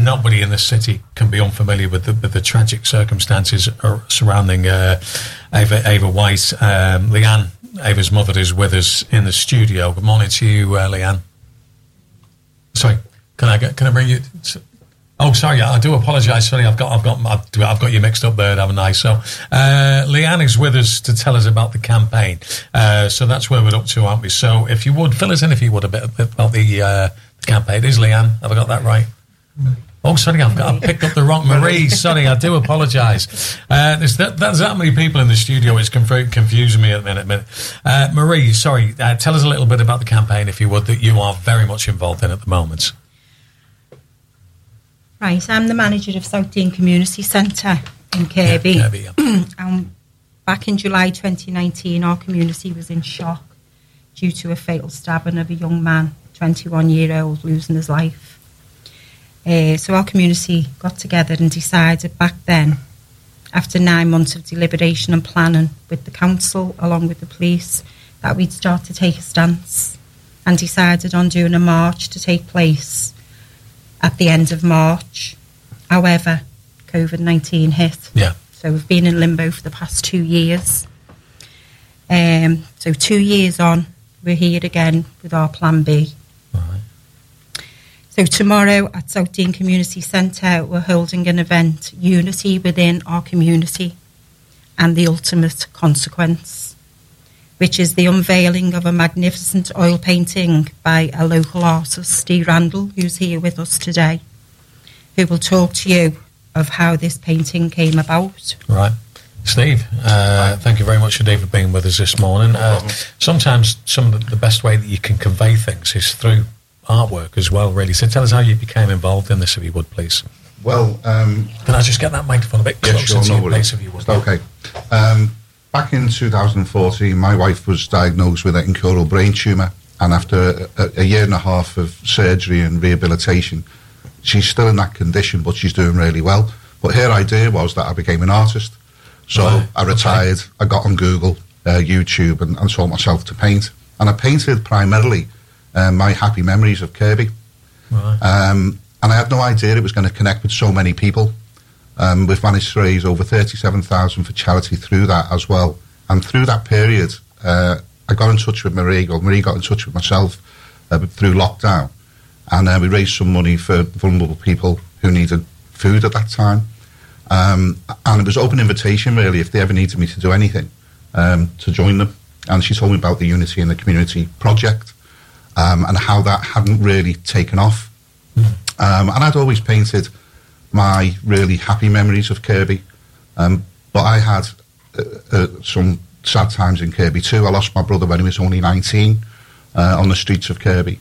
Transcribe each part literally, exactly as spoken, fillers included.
nobody in the city can be unfamiliar with the, with the tragic circumstances surrounding uh, Ava, Ava White. Um, Leanne, Ava's mother, is with us in the studio. Good morning to you, uh, Leanne. Sorry, can I get, can I bring you? Oh, sorry, I do apologise. Sorry, I've got, I've got, I've got you mixed up there, haven't I? So, uh, Leanne is with us to tell us about the campaign. Uh, so that's where we're up to, aren't we? So, if you would fill us in, if you would, a bit about the, uh, the campaign. Is Leanne? Have I got that right? Oh, sorry, I've, got, I've picked up the wrong Marie. Sorry, I do apologise. Uh, there's that, there's that many people in the studio. It's conf- confusing me at the minute. minute. Uh, Marie, sorry, uh, tell us a little bit about the campaign, if you would, that you are very much involved in at the moment. Right, I'm the manager of South Dean Community Centre in Kirkby. Yeah, Kirkby, yeah. And back in July twenty nineteen, our community was in shock due to a fatal stabbing of a young man, twenty-one-year-old, losing his life. Uh, so our community got together and decided back then, after nine months of deliberation and planning with the council, along with the police, that we'd start to take a stance, and decided on doing a march to take place at the end of March. However, COVID nineteen hit. Yeah. So we've been in limbo for the past two years. Um, so two years on, we're here again with our plan B. Right. So tomorrow at South Dean Community Centre, we're holding an event, Unity Within Our Community and the Ultimate Consequence, which is the unveiling of a magnificent oil painting by a local artist, Steve Randall, who's here with us today, who will talk to you of how this painting came about. Right. Steve, uh, thank you very much indeed for being with us this morning. Uh, sometimes some of the best way that you can convey things is through artwork as well, really. So tell us how you became involved in this, if you would, please. Well, um... Can I just get that microphone a bit closer yeah, sure, to no your place, if you would? Okay. Um... Back in two thousand fourteen, my wife was diagnosed with an incurable brain tumour, and after a, a year and a half of surgery and rehabilitation, she's still in that condition, but she's doing really well. But her idea was that I became an artist. So right. I retired, okay. I got on Google, uh, YouTube, and, and taught myself to paint. And I painted primarily um, my happy memories of Kirkby. Right. Um, and I had no idea it was going to connect with so many people. Um, we've managed to raise over thirty-seven thousand for charity through that as well. And through that period, uh, I got in touch with Marie, or Marie got in touch with myself uh, through lockdown. And uh, we raised some money for vulnerable people who needed food at that time. Um, and it was open invitation, really, if they ever needed me to do anything, um, to join them. And she told me about the Unity in the Community project um, and how that hadn't really taken off. Mm. Um, and I'd always painted my really happy memories of Kirkby, um, but I had uh, uh, some sad times in Kirkby too. I lost my brother when he was only nineteen uh, on the streets of Kirkby.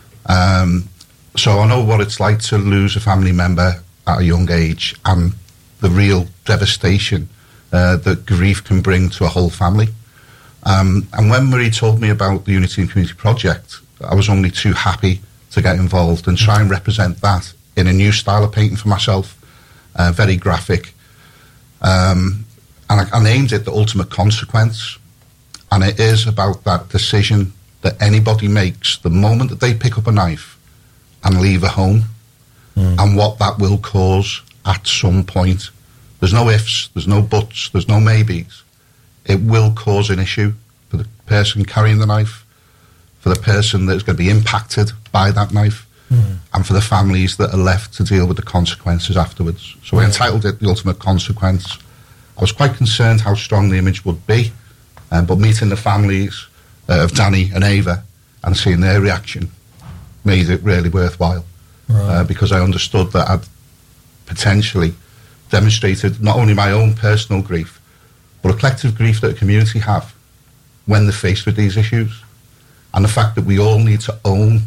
Um, so I know what it's like to lose a family member at a young age, and the real devastation uh, that grief can bring to a whole family. Um, and when Marie told me about the Unity and Community Project, I was only too happy to get involved and try and represent that in a new style of painting for myself, uh, very graphic. Um, and I, I named it The Ultimate Consequence. And it is about that decision that anybody makes the moment that they pick up a knife and leave a home, mm. and what that will cause at some point. There's no ifs, there's no buts, there's no maybes. It will cause an issue for the person carrying the knife, for the person that's going to be impacted by that knife, mm. and for the families that are left to deal with the consequences afterwards. So we yeah. entitled it The Ultimate Consequence. I was quite concerned how strong the image would be, um, but meeting the families uh, of Danny and Ava and seeing their reaction made it really worthwhile, right. uh, because I understood that I'd potentially demonstrated not only my own personal grief, but a collective grief that a community have when they're faced with these issues, and the fact that we all need to own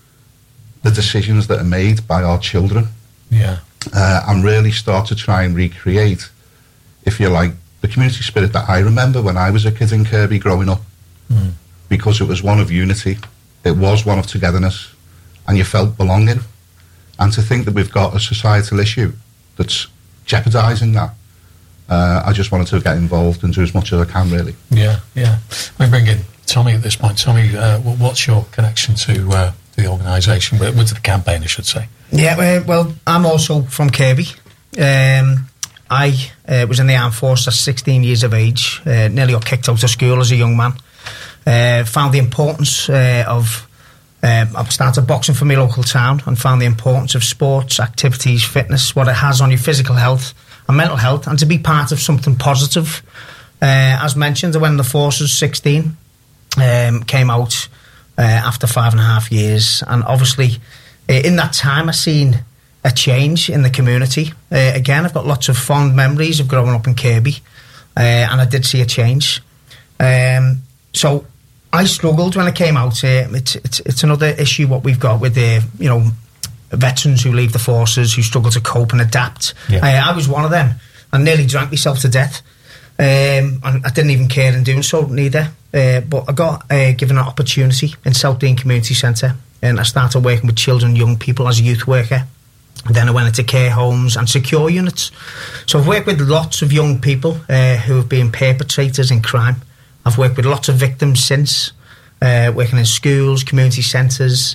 the decisions that are made by our children, yeah, uh, and really start to try and recreate, if you like, the community spirit that I remember when I was a kid in Kirkby growing up, mm. because it was one of unity, it was one of togetherness, and you felt belonging. And to think that we've got a societal issue that's jeopardising that, uh, I just wanted to get involved and do as much as I can, really. Yeah, yeah. Let me bring in Tommy at this point. Tommy, uh, what's your connection to uh, the organisation, with the campaign, I should say? Yeah, well, I'm also from Kirkby. Um, I uh, was in the armed forces at sixteen years of age. Uh, nearly got kicked out of school as a young man. Uh, found the importance uh, of... Um, I started boxing for my local town and found the importance of sports, activities, fitness, what it has on your physical health and mental health, and to be part of something positive. Uh, as mentioned, I went in the forces sixteen, um, came out uh, after five and a half years, and obviously uh, in that time I've seen a change in the community. Uh, again, I've got lots of fond memories of growing up in Kirkby, uh, and I did see a change. Um, so I struggled when I came out. Uh, it's, it's it's another issue what we've got with the you know veterans who leave the forces, who struggle to cope and adapt. Yeah. Uh, I was one of them. I nearly drank myself to death, um, and I didn't even care in doing so neither. Uh, but I got uh, given an opportunity in South Dean Community Centre, and I started working with children and young people as a youth worker. And then I went into care homes and secure units. So I've worked with lots of young people uh, who have been perpetrators in crime. I've worked with lots of victims since, uh, working in schools, community centres.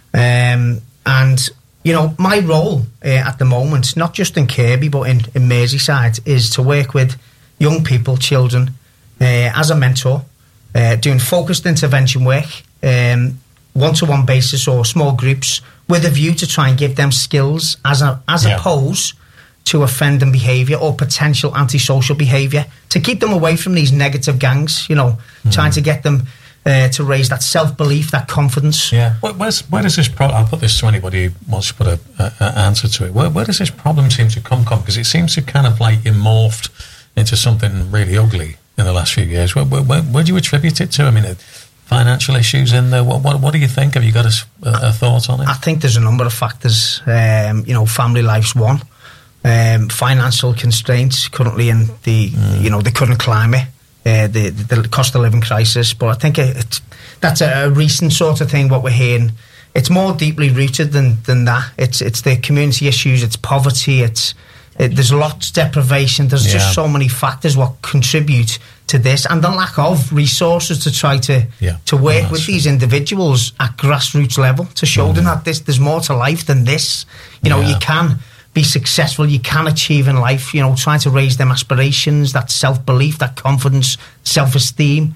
Um, and, you know, my role uh, at the moment, not just in Kirkby, but in, in Merseyside, is to work with young people, children, uh, as a mentor, uh, doing focused intervention work, um, one-to-one basis or small groups, with a view to try and give them skills as, a, as yeah. opposed to offending behaviour or potential antisocial behaviour, to keep them away from these negative gangs, you know, mm. trying to get them uh, to raise that self-belief, that confidence. Yeah. Where, where's, where does this problem, I'll put this to anybody who wants to put an answer to it, where, where does this problem seem to come from? Because it seems to kind of like morphed into something really ugly in the last few years. Where, where, where, where do you attribute it to? I mean, uh, financial issues in there, what, what, what do you think? Have you got a, a, a thought on it? I think there's a number of factors. Um, you know, family life's one. Um, financial constraints currently in the, mm. you know, the current climate, uh, the, the cost of living crisis. But I think it, it's, that's a, a recent sort of thing, what we're hearing. It's more deeply rooted than, than that. It's it's the community issues, it's poverty, it's it, there's lots of deprivation, there's yeah. just so many factors what contribute to this, and the lack of resources to try to yeah. to work oh, with true. these individuals at grassroots level, to show mm. them that this there's more to life than this. You know, yeah. you can be successful, you can achieve in life, you know, trying to raise them aspirations, that self-belief, that confidence, self-esteem,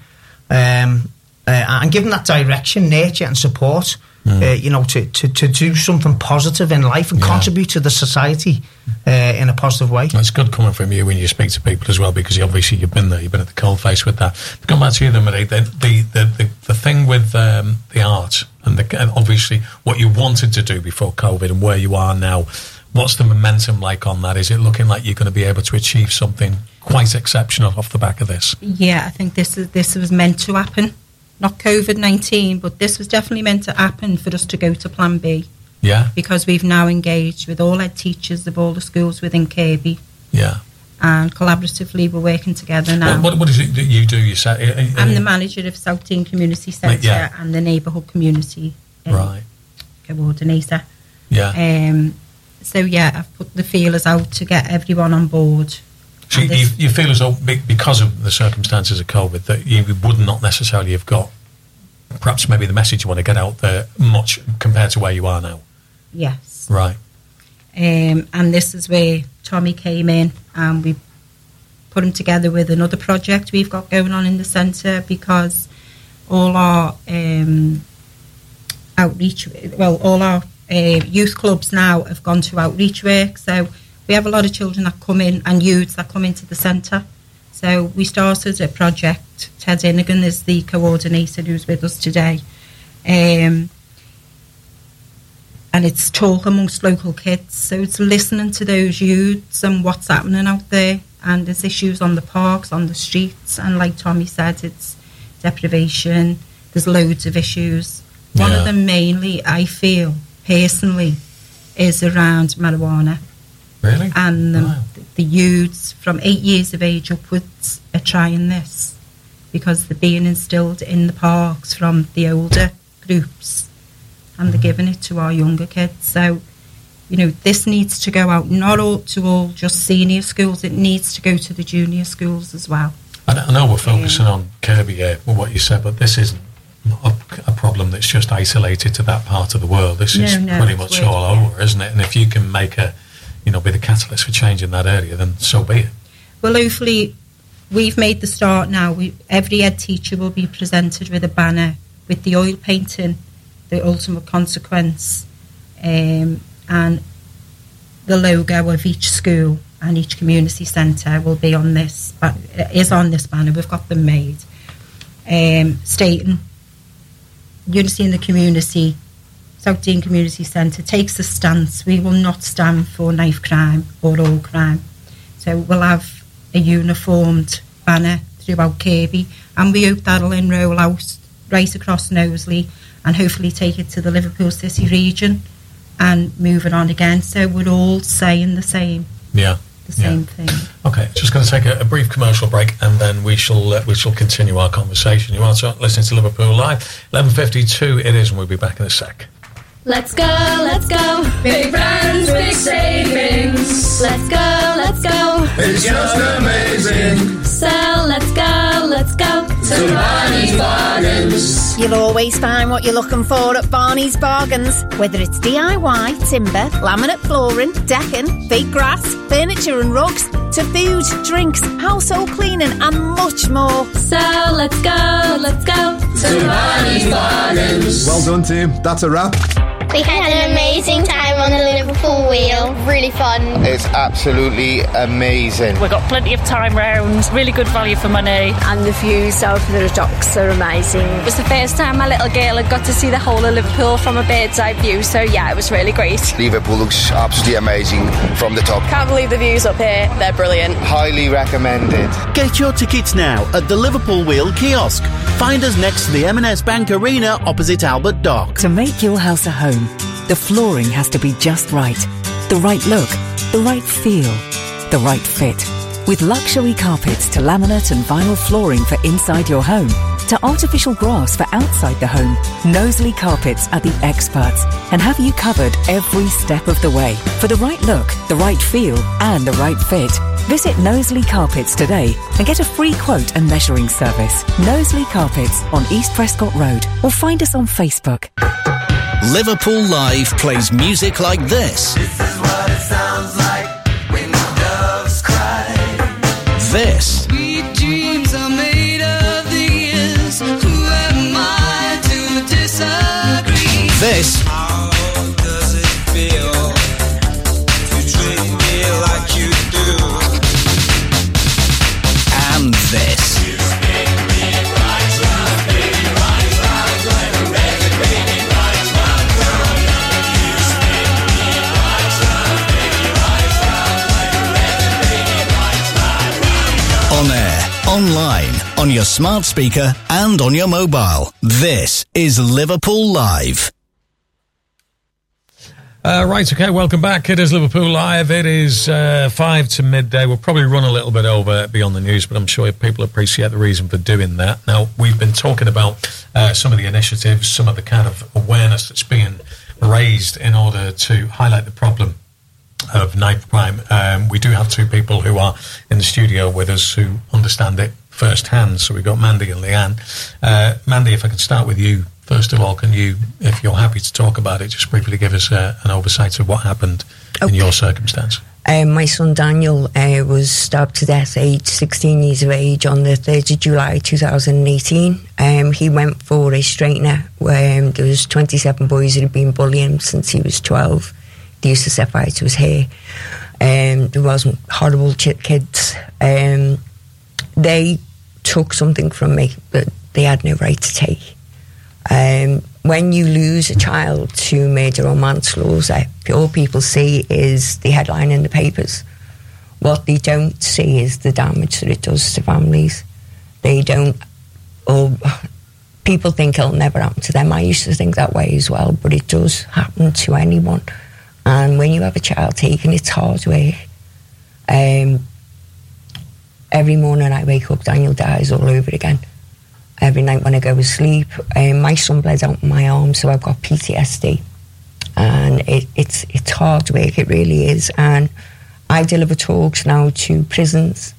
um, uh, and give them that direction, nurture and support, mm. uh, you know, to, to, to do something positive in life and yeah. contribute to the society uh, in a positive way. It's good coming from you when you speak to people as well, because you, obviously you've been there, you've been at the coalface with that. To come back to you then, Marie, the, the, the, the, the thing with um, the art and, the, and obviously what you wanted to do before COVID and where you are now, what's the momentum like on that? Is it looking like you're going to be able to achieve something quite exceptional off the back of this? Yeah, I think this is this was meant to happen. Not COVID nineteen, but this was definitely meant to happen for us to go to Plan B. Yeah. Because we've now engaged with all head teachers of all the schools within Kirkby. Yeah. And collaboratively we're working together now. What, what, what is it that you do? You say, uh, uh, I'm the manager of South Dean Community Centre yeah. and the neighbourhood community um, right. coordinator. Yeah. Um, So, yeah, I've put the feelers out to get everyone on board. So you, you feel as though, because of the circumstances of COVID, that you would not necessarily have got, perhaps maybe the message you want to get out there much compared to where you are now? Yes. Right. Um, and this is where Tommy came in, and we put him together with another project we've got going on in the centre, because all our um, outreach, well, all our Uh, youth clubs now have gone to outreach work, so we have a lot of children that come in and youths that come into the centre. So we started a project. Ted Innigan is the coordinator who's with us today, um, and it's talk amongst local kids, so it's listening to those youths and what's happening out there, and there's issues on the parks, on the streets, and like Tommy said, it's deprivation, there's loads of issues. One yeah. of them mainly, I feel personally, is around marijuana. Really? And the, wow. the youths from eight years of age upwards are trying this because they're being instilled in the parks from the older groups, and they're giving it to our younger kids. So, you know, this needs to go out not all to all just senior schools, it needs to go to the junior schools as well. I know we're focusing um, on Kirkby here, with what you said, but this isn't not a, a problem that's just isolated to that part of the world. This No, is no, pretty it's much weird. all over, isn't it? And if you can make a, you know, be the catalyst for change in that area, then so be it. Well, hopefully, we've made the start now. We, every head teacher will be presented with a banner with the oil painting, the ultimate consequence, um, and the logo of each school and each community centre will be on this, but is on this banner. We've got them made, um, stating unity in the community. South Dean Community Centre takes a stance. We will not stand for knife crime or all crime. So we'll have a uniformed banner throughout Kirkby, and we hope that'll enroll out right across Knowsley and hopefully take it to the Liverpool City region and move it on again. So we're all saying the same, Yeah. the yeah. same thing. Okay, just going to take a, a brief commercial break, and then we shall uh, we shall continue our conversation. You are listening to Liverpool Live, eleven fifty-two it is, and we'll be back in a sec. Let's go, let's go. Big brands, big savings. Let's go, let's go. It's just amazing. So let's go, let's go. To Barney's Bargains. You'll always find what you're looking for at Barney's Bargains. Whether it's D I Y, timber, laminate flooring, decking, fake grass, furniture and rugs, to food, drinks, household cleaning and much more. So let's go, let's go. To Barney's Bargains. Well done, team. That's a wrap. We had an amazing time on the Liverpool wheel. Really fun. It's absolutely amazing. We've got plenty of time round, really good value for money. And the views out of the docks are amazing. It was the first time my little girl had got to see the whole of Liverpool from a bird's eye view, so yeah, it was really great. Liverpool looks absolutely amazing from the top. Can't believe the views up here, they're brilliant. Highly recommended. Get your tickets now at the Liverpool Wheel kiosk. Find us next to the M and S Bank Arena opposite Albert Dock. To make your house a home, the flooring has to be just right. The right look, the right feel, the right fit. With luxury carpets to laminate and vinyl flooring for inside your home, to artificial grass for outside the home, Knowsley Carpets are the experts and have you covered every step of the way. For the right look, the right feel and the right fit, visit Knowsley Carpets today and get a free quote and measuring service. Knowsley Carpets on East Prescott Road, or find us on Facebook. Liverpool Live plays music like this. This is what it sounds like when doves cry. This. Sweet dreams are made of these. Who am I to disagree? This. How does it feel to treat me like you do? And this. On air, online, on your smart speaker and on your mobile. This is Liverpool Live. Uh, right, okay, welcome back. It is Liverpool Live. It is uh, five to midday. We'll probably run a little bit over beyond the news, but I'm sure people appreciate the reason for doing that. Now, we've been talking about uh, some of the initiatives, some of the kind of awareness that's being raised in order to highlight the problem of knife crime. Um, we do have two people who are in the studio with us who understand it firsthand. So we've got Mandy and Leanne. Uh, Mandy, if I can start with you, first of all, can you, if you're happy to talk about it, just briefly give us uh, an oversight of what happened okay. in your circumstance? Um, my son Daniel uh, was stabbed to death aged sixteen years of age on the third of July two thousand eighteen. Um, he went for a straightener. Um, there was twenty-seven boys that had been bullying him since he was twelve. They used to set fire to his hair. Um, there wasn't horrible ch- kids. Um, they took something from me that they had no right to take. Um, when you lose a child to murder or manslaughter, all people see is the headline in the papers. What they don't see is the damage that it does to families. They don't, or people think it'll never happen to them. I used to think that way as well, but it does happen to anyone. And when you have a child taken, it's hard work. Um, every morning I wake up, Daniel dies all over again. Every night when I go to sleep, um, my son bled out in my arm, so I've got P T S D. And it, it's it's hard work, it really is. And I deliver talks now to prisons,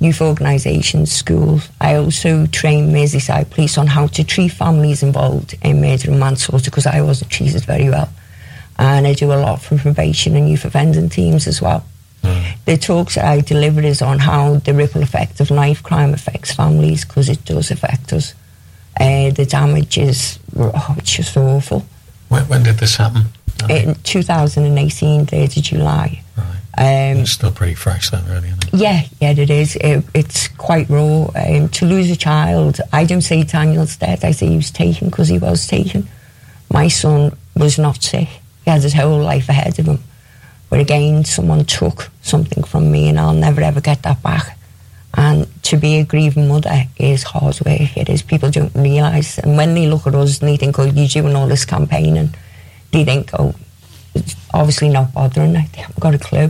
youth organisations, schools. I also train Merseyside Police on how to treat families involved in murder and manslaughter, because I wasn't treated very well. And I do a lot for probation and youth offending teams as well. Mm. The talks I deliver is on how the ripple effect of knife crime affects families, because it does affect us. Uh, the damage is, oh, it's just awful. When, when did this happen? In two thousand eighteen, third of July. Right. Um, it's still pretty fresh then, really, isn't it? Yeah, yeah, it is. It, it's quite raw. Um, to lose a child, I don't say Daniel's dead, I say he was taken, because he was taken. My son was not sick. He had his whole life ahead of him. But again, someone took something from me, and I'll never ever get that back. And to be a grieving mother is hard work. It is. People don't realise. And when they look at us and they think, oh, you're doing all this campaigning, they think, oh, it's obviously not bothering. They haven't got a clue.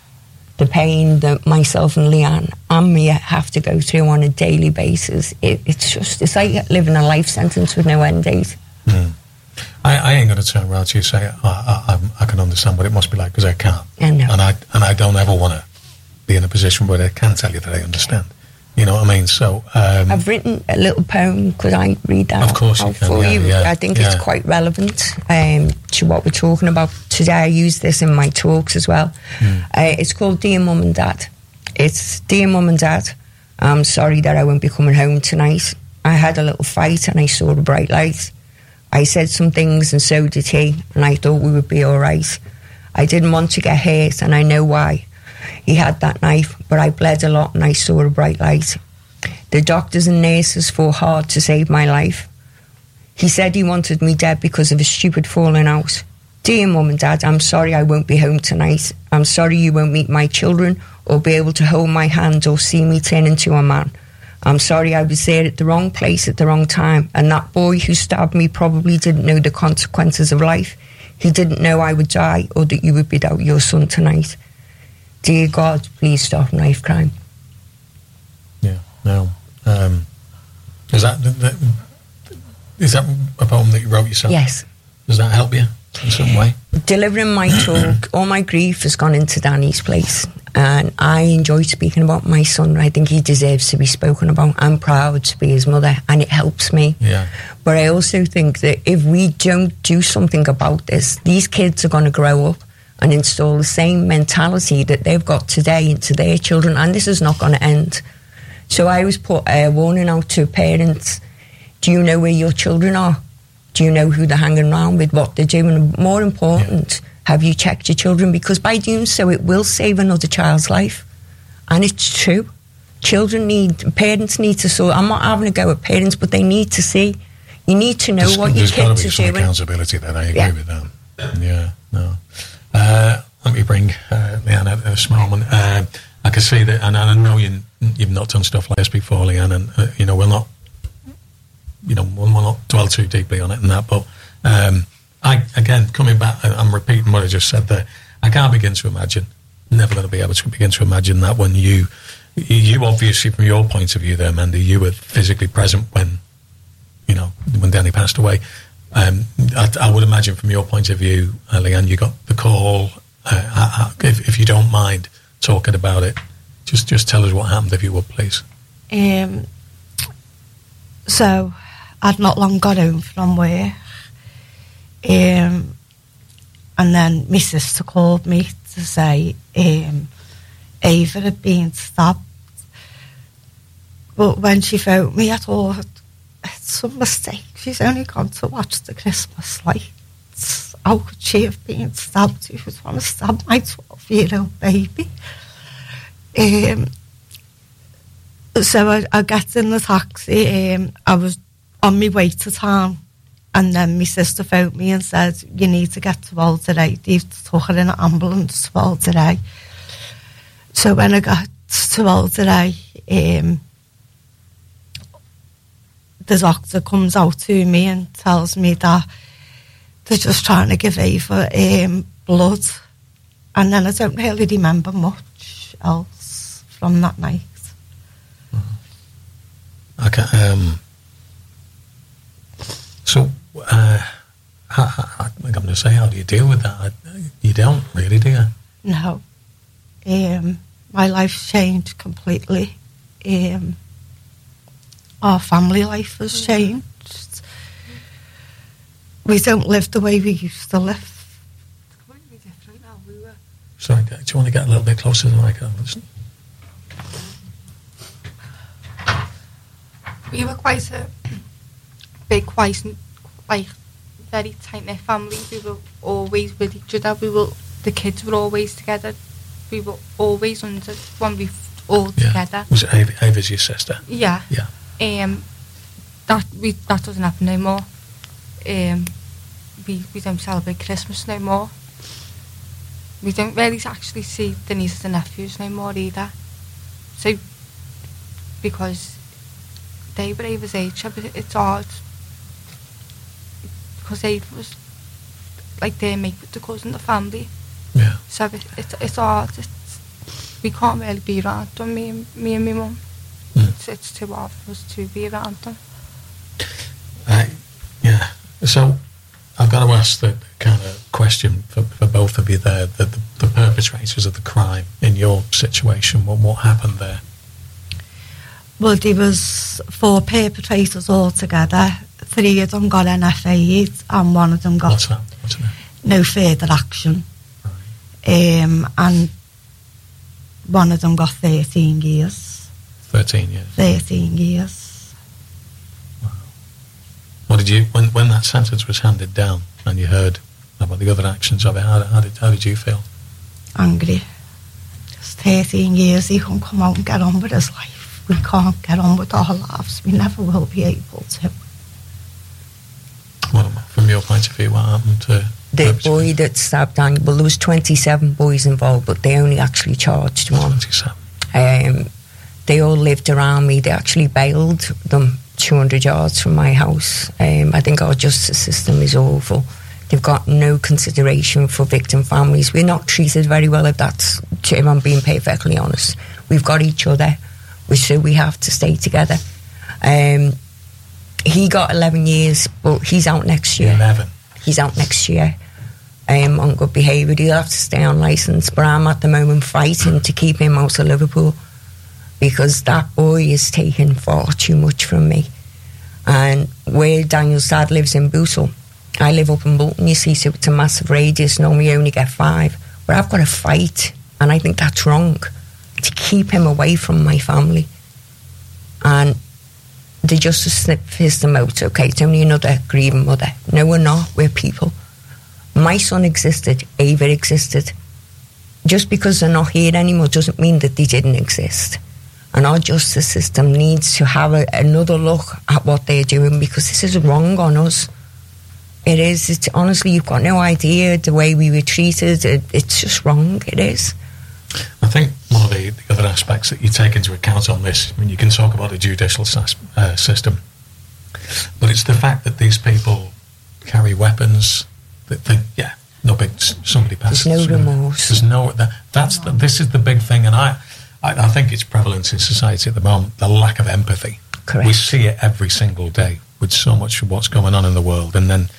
The pain that myself and Leanne and Mia have to go through on a daily basis, it, it's just, it's like living a life sentence with no end date. Mm. I, I ain't going to turn around to you and say, I, I, I can understand what it must be like, because I can't. I know. And I, and I don't ever want to be in a position where I can tell you that I understand. You know what I mean? So um, I've written a little poem. Could I read that of course out you can, for yeah, you? yeah, I think yeah. it's quite relevant um, to what we're talking about today. I use this in my talks as well. Mm. Uh, it's called Dear Mum and Dad. It's Dear Mum and Dad, I'm sorry that I won't be coming home tonight. I had a little fight and I saw a bright light. I said some things and so did he, and I thought we would be all right. I didn't want to get hurt, and I know why. He had that knife, but I bled a lot and I saw a bright light. The doctors and nurses fought hard to save my life. He said he wanted me dead because of a stupid falling out. Dear Mum and Dad, I'm sorry I won't be home tonight. I'm sorry you won't meet my children or be able to hold my hand or see me turn into a man. I'm sorry I was there at the wrong place at the wrong time, and that boy who stabbed me probably didn't know the consequences of life. He didn't know I would die or that you would be without your son tonight. Dear God, please stop knife crime. Yeah, no. Um, is that, that is that a poem that you wrote yourself? Yes. Does that help you in some way? Delivering my talk, all my grief has gone into Danny's place, and I enjoy speaking about my son. I think he deserves to be spoken about. I'm proud to be his mother, and it helps me. Yeah. But I also think that if we don't do something about this, these kids are going to grow up and install the same mentality that they've got today into their children, and this is not going to end. So I always put a warning out to parents: do you know where your children are? Do you know who they're hanging around with, what they're doing? More important, yeah. Have you checked your children? Because by doing so, it will save another child's life. And it's true. Children need, parents need to, so I'm not having a go at parents, but they need to see. You need to know there's, what your kids are doing. There's got to be some accountability then, I agree yeah. with that. Yeah, no. Uh, let me bring uh, Leanne at this moment. Uh, I can see that, and I know you, you've not done stuff like this before, Leanne, and, uh, you know, we'll not, you know, we'll not dwell too deeply on it and that, but um, I, again, coming back, I'm repeating what I just said there, I can't begin to imagine, never going to be able to begin to imagine that when you, you obviously, from your point of view there, Mandy, you were physically present when, you know, when Danny passed away. Um, I, I would imagine from your point of view, uh, Leanne, you got the call. Uh, I, I, if, if you don't mind talking about it, just just tell us what happened, if you would, please. Um, so, I'd not long got home from work, um, and then my sister called me to say um, Ava had been stabbed. But when she phoned me, I thought, it's some mistake. She's only gone to watch the Christmas lights. How could she have been stabbed? Who would want to stab my twelve-year-old baby? Um, so I, I got in the taxi. Um, I was on my way to town, and then my sister phoned me and said, you need to get to Alderhay. They've took her in an ambulance to Alderhay. So when I got to Alderhay, um, the doctor comes out to me and tells me that they're just trying to give Ava um, blood. And then I don't really remember much else from that night. Okay. Um, so, uh, how, how, I'm going to say, how do you deal with that? You don't really, do you? No. Um, my life changed completely um, our family life has changed. We don't live the way we used to live. Sorry, do you want to get a little bit closer to the microphone? We were quite a big, quite like very tight knit family. We were always with each other. We were the kids were always together. We were always under one roof, all Yeah. together. Was it Ava, Ava's your sister? Yeah. Yeah. Um, that we that doesn't happen no more. Um, we we don't celebrate Christmas no more. We don't really actually see the nieces and nephews no more either. So, because they were Ava's age, but it's hard. Because Ava was like their mate with the cousin, the family. Yeah. So it, it's it's hard. It's, we can't really be around them, me and, me and my mum. Mm. It's, it's too hard for us to be around them. Uh, yeah. So I've got to ask the kind of question for, for both of you there, the, the, the perpetrators of the crime in your situation, what, what happened there? Well, there was four perpetrators altogether. Three of them got N F A'd and one of them got What's that? What's that? no further action. Um, and one of them got thirteen years. thirteen years. thirteen years. What did you, when, when that sentence was handed down and you heard about the other actions of it, how, how, did, how did you feel? Angry. Just thirteen years, he can come out and get on with his life. We can't get on with our lives. We never will be able to. What, from your point of view, what happened to... The boy that stabbed Daniel, well, there was twenty-seven boys involved, but they only actually charged one. twenty-seven. Um, they all lived around me. They actually bailed them two hundred yards from my house. Um, I think our justice system is awful. They've got no consideration for victim families. We're not treated very well, if that's, if I'm being perfectly honest. We've got each other, so we have to stay together. Um, he got eleven years, but he's out next year. eleven? He's out next year. Um, on good behaviour. He'll have to stay on licence, but I'm at the moment fighting to keep him out of Liverpool because that boy is taking far too much from me. And where Daniel's dad lives in Bootle, I live up in Bolton, you see, so it's a massive radius. Normally you only get five, but I've got to fight, and I think that's wrong, to keep him away from my family. And the justice system out, okay, it's only another grieving mother. No, we're not, we're people. My son existed, Ava existed. Just because they're not here anymore doesn't mean that they didn't exist. And our justice system needs to have a, another look at what they're doing, because this is wrong on us. It is. It's, honestly, you've got no idea the way we were treated. It, it's just wrong. It is. I think one of the, the other aspects that you take into account on this, I mean, you can talk about the judicial sas- uh, system, but it's the fact that these people carry weapons that think, yeah, no big, somebody passes. There's no remorse. There's no, that, that's the, this is the big thing, and I, I, I think it's prevalent in society at the moment, the lack of empathy. Correct. We see it every single day with so much of what's going on in the world, and then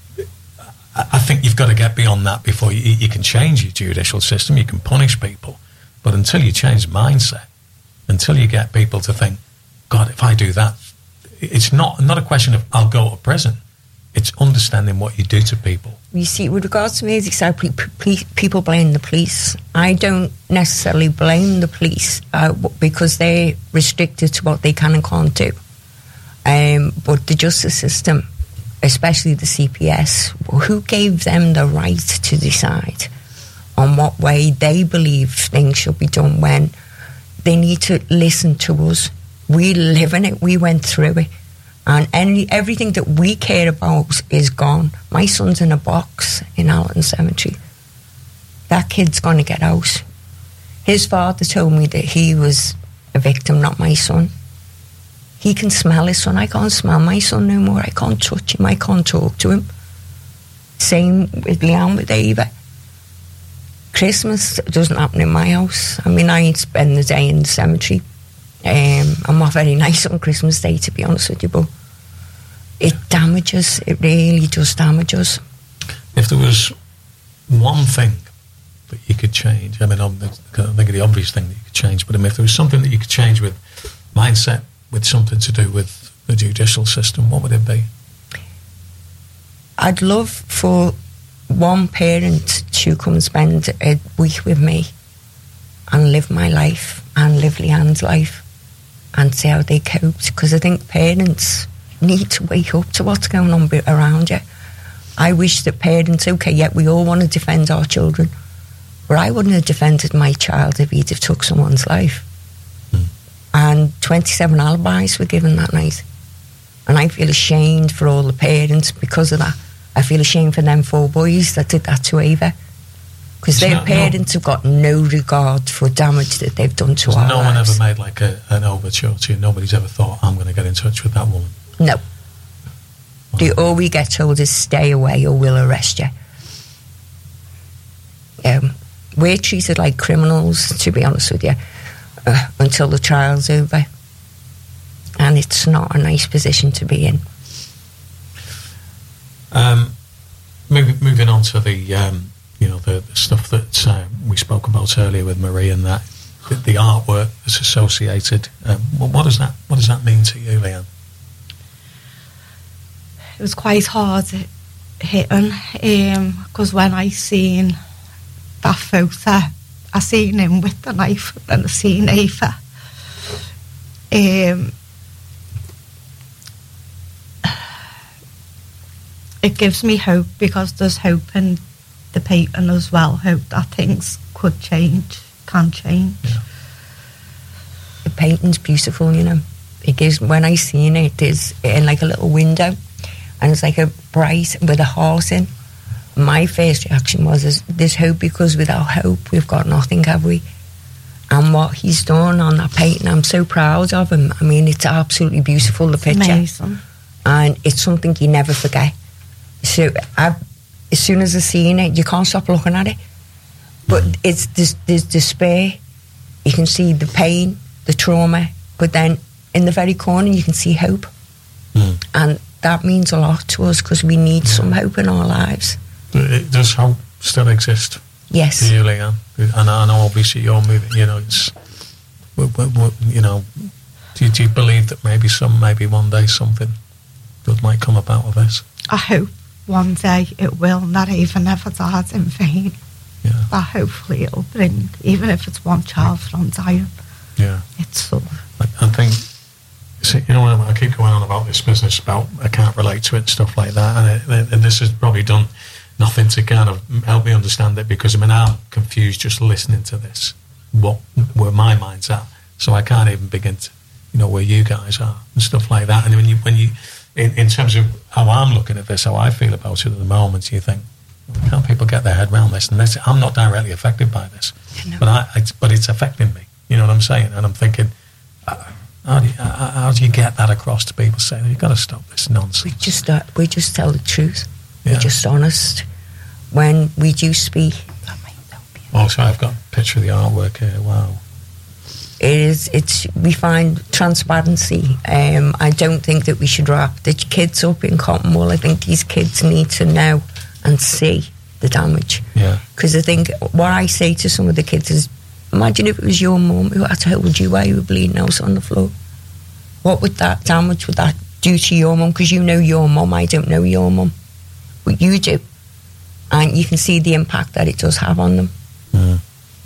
I, I think you've got to get beyond that before you, you can change your judicial system, you can punish people, but until you change mindset, until you get people to think, God, if I do that, it's not, not a question of I'll go to prison. It's understanding what you do to people. You see, with regards to Merseyside, people blame the police. I don't necessarily blame the police uh, because they're restricted to what they can and can't do. Um, but the justice system, especially the C P S, who gave them the right to decide on what way they believe things should be done, when they need to listen to us? We live in it. We went through it. And any, everything that we care about is gone. My son's in a box in Allerton Cemetery. That kid's going to get out. His father told me that he was a victim, not my son. He can smell his son. I can't smell my son no more. I can't touch him. I can't talk to him. Same with Leanne, with Ava. Christmas doesn't happen in my house. I mean, I spend the day in the cemetery. Um, I'm not very nice on Christmas Day, to be honest with you, but it damages, it really does damage us. If there was one thing that you could change, I mean, I'm, I think of the obvious thing that you could change, but I mean, if there was something that you could change with mindset with something to do with the judicial system, what would it be? I'd love for one parent to come and spend a week with me and live my life and live Leanne's life and see how they coped, because I think parents need to wake up to what's going on around you. I wish that parents, okay, yeah, we all want to defend our children, but I wouldn't have defended my child if he'd have took someone's life. Mm. And twenty-seven alibis were given that night. And I feel ashamed for all the parents because of that. I feel ashamed for them four boys that did that to Ava. Because their not, parents no. have got no regard for damage that they've done to our no lives. one ever made like a, an overture to you? Nobody's ever thought, I'm going to get in touch with that woman? No. The, all we get told is stay away or we'll arrest you. Um, we're treated like criminals, to be honest with you, uh, until the trial's over. And it's not a nice position to be in. Um, moving, moving on to the, um, you know, the, the stuff that uh, we spoke about earlier with Marie and that, the, the artwork that's associated. Um, what, what does that What does that mean to you, Leanne? It was quite hard hitting, because um, when I seen that photo, I seen him with the knife and I seen Ava. Um, it gives me hope, because there's hope in the painting as well, hope that things could change, can change. Yeah. The painting's beautiful, you know. It gives, when I seen it, it's in like a little window, and it's like a bright with a heart in. My first reaction was, is, there's hope, because without hope we've got nothing, have we? And what he's done on that painting, I'm so proud of him. I mean, it's absolutely beautiful, the picture. Amazing. And it's something you never forget. So I, as soon as I seen it, you can't stop looking at it. But mm. it's there's, there's despair. You can see the pain, the trauma, but then in the very corner you can see hope. Mm. And that means a lot to us, because we need yeah. some hope in our lives. It, does hope still exist? Yes. To you, Leanne? And I know obviously you're moving, you know, it's, you know, do you, do you believe that maybe some, maybe one day something good might come about with this? I hope one day it will, and that Ava never died in vain. Yeah. That hopefully it'll bring, even if it's one child from dying. Yeah. It's so. I, I think, see, you know, I keep going on about this business about I can't relate to it and stuff like that, and, it, and this has probably done nothing to kind of help me understand it, because I mean I'm confused just listening to this, what where my mind's at, so I can't even begin to, you know, where you guys are and stuff like that. And when you when you in, in terms of how I'm looking at this, how I feel about it at the moment, you think, can't people get their head around this? And this, I'm not directly affected by this, but I, I but it's affecting me. You know what I'm saying? And I'm thinking, uh, how do you, uh, how do you get that across to people? Saying you've got to stop this nonsense. We just uh, we just tell the truth. Yeah. We're just honest when we do speak. Oh, so I've got a picture of the artwork here. Wow. It is. It's. We find transparency. Um, I don't think that we should wrap the kids up in cotton wool. I think these kids need to know and see the damage. Yeah. Because I think what I say to some of the kids is, imagine if it was your mum who had to hold you while you were bleeding out on the floor. What would that damage would that do to your mum? Because you know your mum. I don't know your mum, but you do, and you can see the impact that it does have on them. Mm.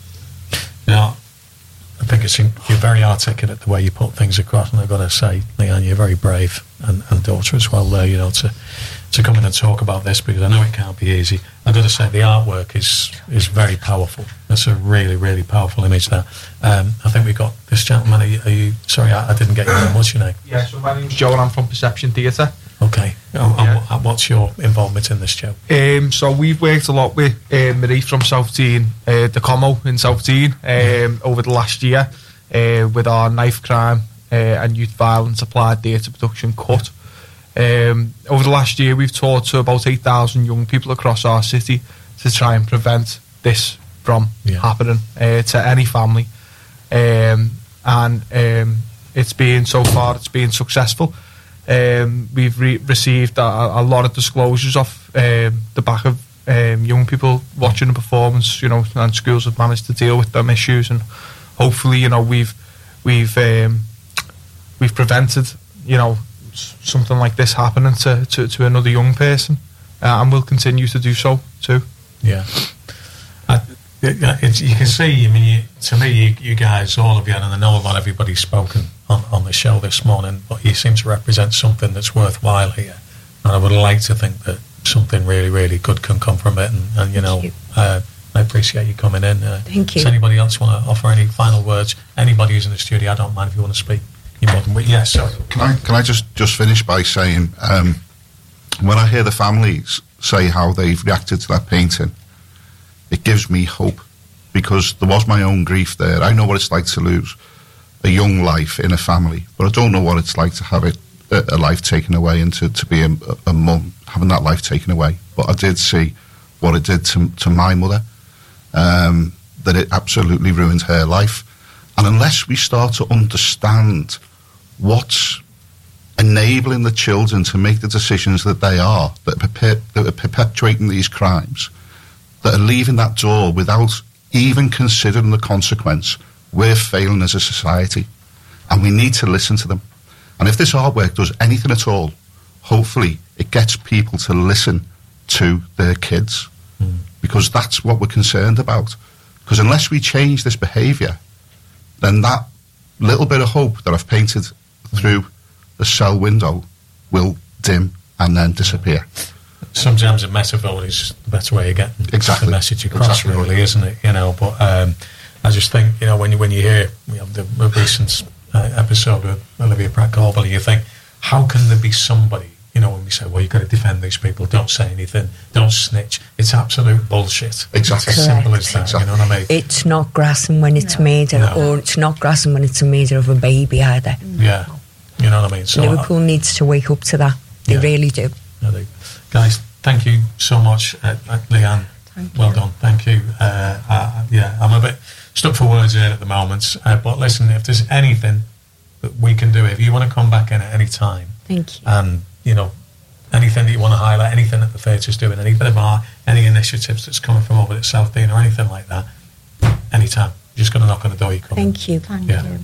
Now, I think it's in, you're very articulate the way you put things across, and I've got to say, Leanne, you're very brave, and, and daughter as well there, you know, to to come in and talk about this, because I know it can't be easy. I've got to say, the artwork is is very powerful. That's a really, really powerful image there. Um, I think we've got this gentleman. Are you, are you sorry, I, I didn't get your name. What's your name? Yeah, so my name's Joe and I'm from Perception Theatre. Okay. Oh, yeah. And what's your involvement in this, Joe? Um, so we've worked a lot with uh, Marie from South Dean, uh, the Como in South Dean, um, yeah. over the last year uh, with our knife crime uh, and youth violence applied theatre production cut. Um, over the last year we've taught to about eight thousand young people across our city to try and prevent this from yeah. happening uh, to any family. Um, and um, it's been, so far, it's been successful. Um, we've re- received a, a lot of disclosures off um, the back of um, young people watching the performance, you know, and schools have managed to deal with them issues, and hopefully, you know, we've we've um, we've prevented, you know, s- something like this happening to, to, to another young person, uh, and we'll continue to do so too. Yeah. I, it, it's, you can see, I mean, you, to me, you, you guys, all of you, and I know not everybody's spoken on, on the show this morning, but you seem to represent something that's worthwhile here. And I would like to think that something really, really good can come from it. And, and you know, you. Uh, I appreciate you coming in. Uh, Thank you. Does anybody else want to offer any final words? Anybody who's in the studio, I don't mind if you want to speak. You're more than welcome. Yes, sorry. Can I can I just, just finish by saying, um, when I hear the families say how they've reacted to that painting, it gives me hope, because there was my own grief there. I know what it's like to lose a young life in a family, but I don't know what it's like to have it a, a life taken away, and to, to be a, a mum having that life taken away. But I did see what it did to, to my mother, um, that it absolutely ruined her life. And unless we start to understand what's enabling the children to make the decisions that they are, that are, perpe- that are perpetuating these crimes, that are leaving that door without even considering the consequence, we're failing as a society. And we need to listen to them. And if this artwork does anything at all, hopefully it gets people to listen to their kids, mm. because that's what we're concerned about. Because unless we change this behaviour, then that little bit of hope that I've painted through the cell window will dim and then disappear. Sometimes a metaphor is the better way of getting exactly. the message across, exactly. really, right. isn't it? You know, but um, I just think, you know, when you when you hear you know, the, the recent uh, episode of Olivia Pratt-Corbally, you think, how can there be somebody, you know, when we say, well, you've got to defend these people, don't say anything, don't snitch. It's absolute bullshit. Exactly. It's as simple as that, exactly. you know what I mean? It's not grassing when it's no. murder, no. or it's not grassing when it's a murder of a baby either. Yeah, you know what I mean? So Liverpool I, needs to wake up to that. They yeah. really do. Yeah, they, guys, thank you so much, uh, uh, Leanne. Thank well you. done, thank you. Uh, uh, yeah, I'm a bit stuck for words here at the moment, uh, but listen, if there's anything that we can do, if you want to come back in at any time, thank you. And, you know, anything that you want to highlight, anything that the theatre's doing, any bit of art, any initiatives that's coming from over at South Dean or anything like that, anytime. You just got to knock on the door, you come Thank in. you. Thank yeah. you.